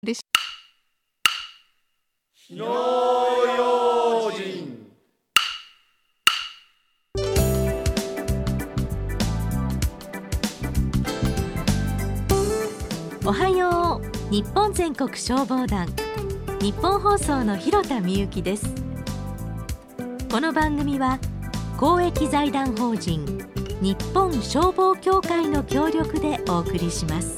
でし火の用心。 おはよう。日本全国消防団、日本放送の広田美由です。この番組は公益財団法人日本消防協会の協力でお送りします。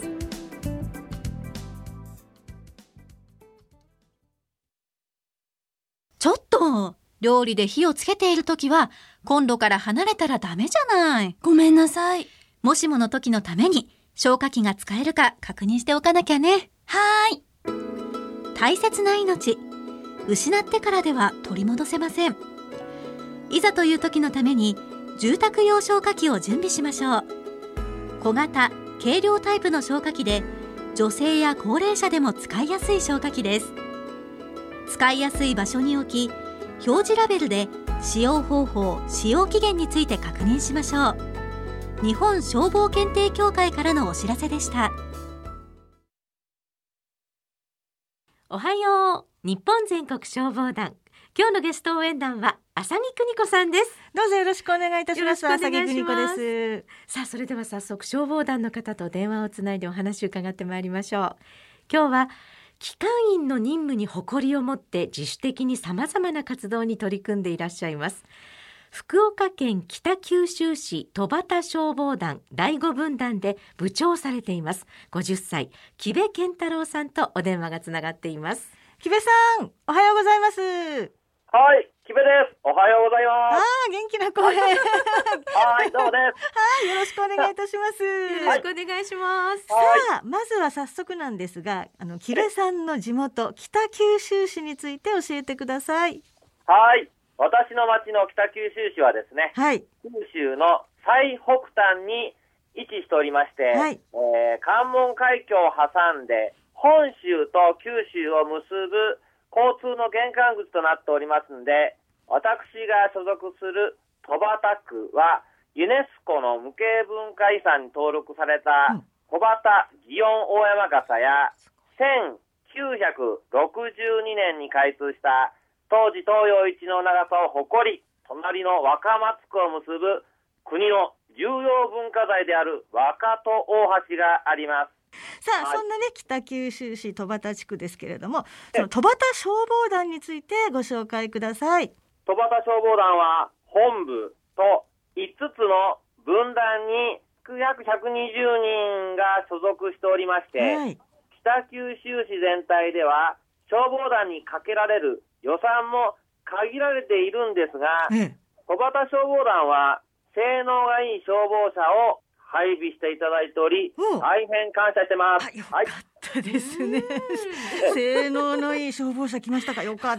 ちょっと、料理で火をつけているときはコンロから離れたらダメじゃない。 ごめんなさい。 もしもの時のために消火器が使えるか確認しておかなきゃね。 はーい。 大切な命、失ってからでは取り戻せません。いざという時のために住宅用消火器を準備しましょう。小型・軽量タイプの消火器で女性や高齢者でも使いやすい消火器です。使いやすい場所に置き、表示ラベルで使用方法・使用期限について確認しましょう。日本消防検定協会からのお知らせでした。 おはよう。日本全国消防団、今日のゲスト応援団は浅木邦子さんです。 どうぞよろしくお願いいたします。 よろしくお願いします。 浅木邦子です。 さあ、それでは早速消防団の方と電話をつないでお話を伺ってまいりましょう。今日は機関員の任務に誇りを持って自主的にさまざまな活動に取り組んでいらっしゃいます、福岡県北九州市戸畑消防団第5分団で部長をされています50歳木部健太郎さんとお電話がつながっています。 木部さん、おはようございます。 はい、木部です。おはようございます。 元気な声。 はい、どうもです。 よろしくお願いいたします。 よろしくお願いします。 さあ、まずは早速なんですが、木部さんの地元北九州市について教えてください。 はい、私の町の北九州市はですね、 はい、 九州の最北端に位置しておりまして、 はい、 関門海峡を挟んで本州と九州を結ぶ交通の玄関口となっておりますんで、私が所属する戸畑区はユネスコの無形文化遺産に登録された戸畑祇園大山笠や1962年に開通した当時東洋一の長さを誇り、隣の若松区を結ぶ国の重要文化財である若戸大橋があります。 さあ、そんなね北九州市戸畑地区ですけれども、その戸畑消防団についてご紹介ください。 戸畑消防団は本部と5つの分団に約120人が所属しておりまして、 はい、 北九州市全体では消防団にかけられる予算も限られているんですが、戸畑消防団は性能がいい消防車を配備していただいており、大変感謝してます。 よかったですね。性能のいい消防車来ましたか。よかった。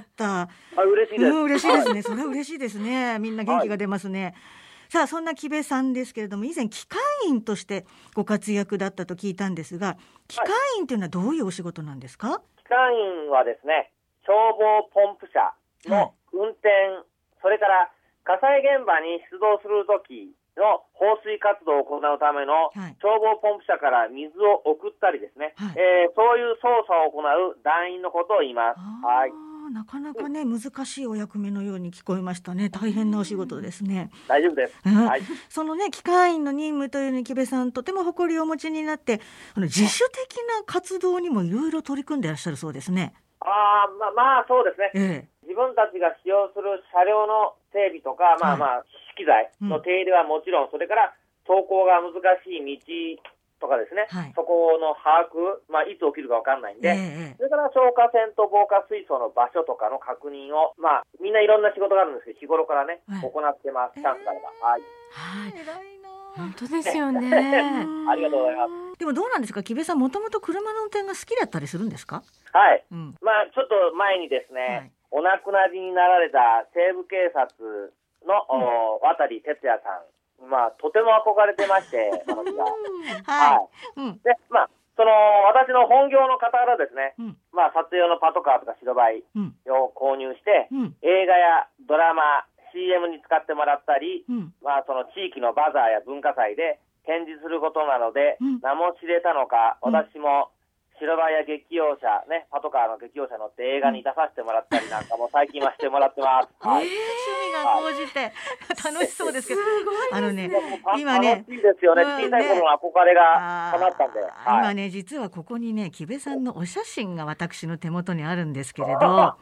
嬉しいです。 嬉しいですね。それは嬉しいですね。みんな元気が出ますね。さあ、そんな木部さんですけれども、以前機関員としてご活躍だったと聞いたんですが、機関員というのはどういうお仕事なんですか。 機関員はですね、消防ポンプ車の運転、それから火災現場に出動するときの放水活動を行うための消防ポンプ車から水を送ったりですね、そういう操作を行う団員のことを言います。 なかなかね、難しいお役目のように聞こえましたね。大変なお仕事ですね。 大丈夫です。 そのね、機関員の任務というのに木部さんとても誇りをお持ちになって、自主的な活動にもいろいろ取り組んでいらっしゃるそうですね。 そうですね。自分たちが使用する車両の整備とか、資機材の手入れはもちろん、それから走行が難しい道とかですね、そこの把握、いつ起きるか分かんないんで、それから消火栓と防火水槽の場所とかの確認を、みんないろんな仕事があるんですけど、日頃からね、行ってます。チャンスがあれば。 偉いな。 本当ですよね。 ありがとうございます。 でもどうなんですか、木部さん、もともと車の運転が好きだったりするんですか。 はい。ちょっと前にですね、お亡くなりになられた西部警察の渡哲也さん、とても憧れてまして、私が。で、私の本業の傍らですね、撮影用のパトカーとか白バイを購入して、映画やドラマ、CM に使ってもらったり、その地域のバザーや文化祭で展示することなので、名も知れたのか、私も白バイや劇用車、ね、パトカーの劇用車乗って映画に出させてもらったりなんかも最近はしてもらってます。はい、 趣味が高じて楽しそうですけど、ね、今ね、 楽しいですよね。小さい頃の憧れが叶ったんで。 今ね、実はここにね、木部さんのお写真が私の手元にあるんですけれど、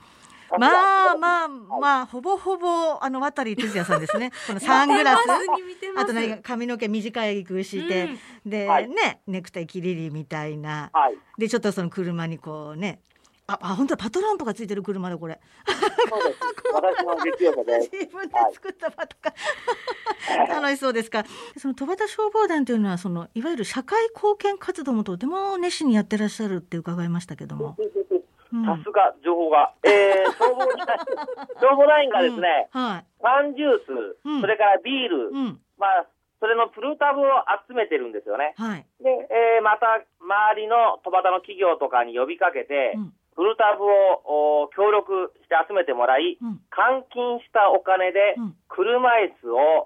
ほぼほぼ渡哲也さんですね。このサングラス、あと髪の毛短いくしてで、ね、ネクタイキリリみたいな、でちょっとその車にこうね、本当はパトランプがついてる車だこれ。 そうです。私の劇用車で自分で作ったパトカー。楽しそうですか。その戸端消防団というのは、そのいわゆる社会貢献活動もとても熱心にやってらっしゃるって伺いましたけども。 さすが情報が、消防団員がですね、缶ジュース、それからビール、それのプルタブを集めてるんですよね。で、また周りの戸端の企業とかに呼びかけて、プルタブを協力して集めてもらい、換金したお金で車椅子を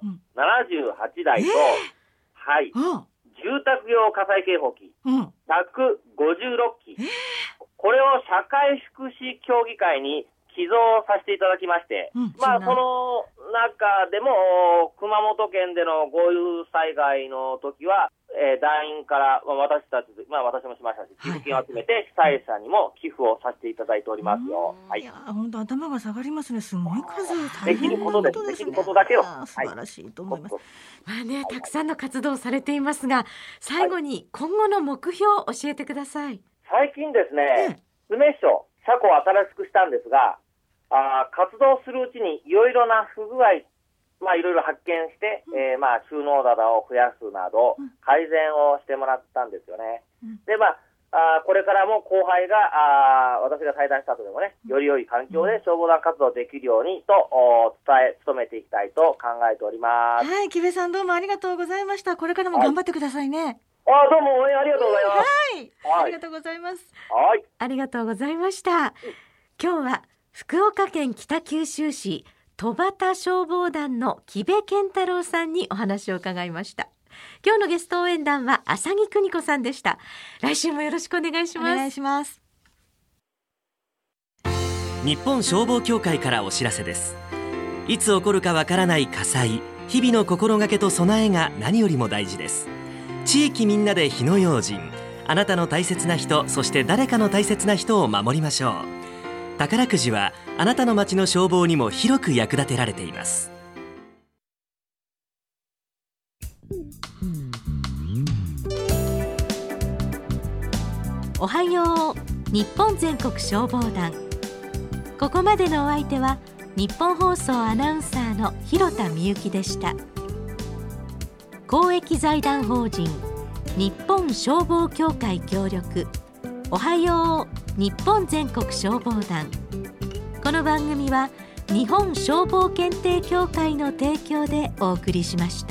78台と、住宅用火災警報器、156機、これを社会福祉協議会に寄贈させていただきまして、その中でも熊本県での豪雨災害の時は、団員から私たち、私もしましたし、寄付金を集めて被災者にも寄付をさせていただいておりますよ。 いや、本当頭が下がりますね。すごい数、 できることですね。できることだけを。 素晴らしいと思います。 たくさんの活動をされていますが、最後に今後の目標を教えてください。 最近ですね、詰所、車庫を新しくしたんですが、活動するうちにいろいろな不具合、いろいろ発見して、収納棚を増やすなど、改善をしてもらったんですよね。で、これからも後輩が、私が退団した後でもね、より良い環境で消防団活動できるようにと、努めていきたいと考えております。 はい、木部さんどうもありがとうございました。これからも頑張ってくださいね。 どうも応援ありがとうございます。 ありがとうございます。 ありがとうございました。今日は福岡県北九州市戸端消防団の木部健太郎さんにお話を伺いました。今日のゲスト応援団は浅木邦子さんでした。来週もよろしくお願いします。 お願いします。 日本消防協会からお知らせです。いつ起こるかわからない火災、日々の心がけと備えが何よりも大事です。地域みんなで火の用心、あなたの大切な人、そして誰かの大切な人を守りましょう。宝くじはあなたの町の消防にも広く役立てられています。 おはよう日本全国消防団。ここまでのお相手は日本放送アナウンサーの広田みゆきでした。公益財団法人日本消防協会協力、おはよう日本全国消防団。この番組は日本消防検定協会の提供でお送りしました。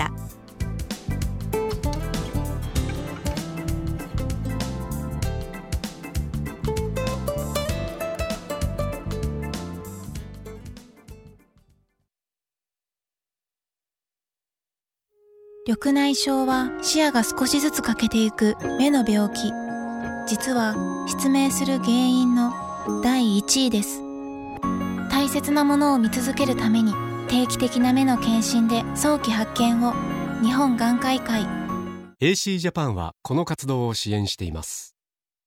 緑内障は視野が少しずつ欠けていく目の病気。実は失明する原因の第1位です。大切なものを見続けるために定期的な目の検診で早期発見を。日本眼科医会 AC ジャパンはこの活動を支援しています。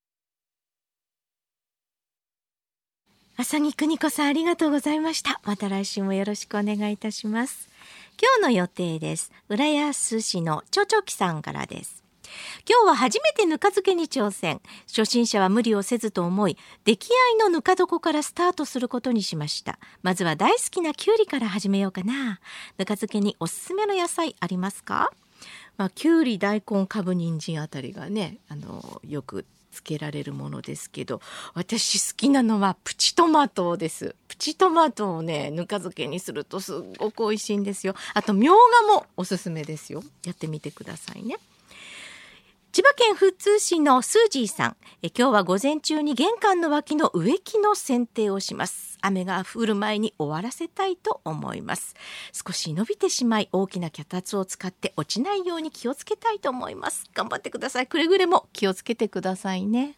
浅木邦子さん、ありがとうございました。また来週もよろしくお願いいたします。今日の予定です。浦安市のちょちょきさんからです。今日は初めてぬか漬けに挑戦。初心者は無理をせずと思い、出来合いのぬか床からスタートすることにしました。まずは大好きなきゅうりから始めようかな。ぬか漬けにおすすめの野菜ありますか？きゅうり、大根、かぶ、人参あたりがね、よくつけられるものですけど、私好きなのはプチトマトです。プチトマトをね、ぬか漬けにするとすっごく美味しいんですよ。あとみょうがもおすすめですよ。やってみてくださいね。千葉県富津市のスージーさん、今日は午前中に玄関の脇の植木の剪定をします。雨が降る前に終わらせたいと思います。少し伸びてしまい大きな脚立を使って落ちないように気をつけたいと思います。頑張ってください。くれぐれも気をつけてくださいね。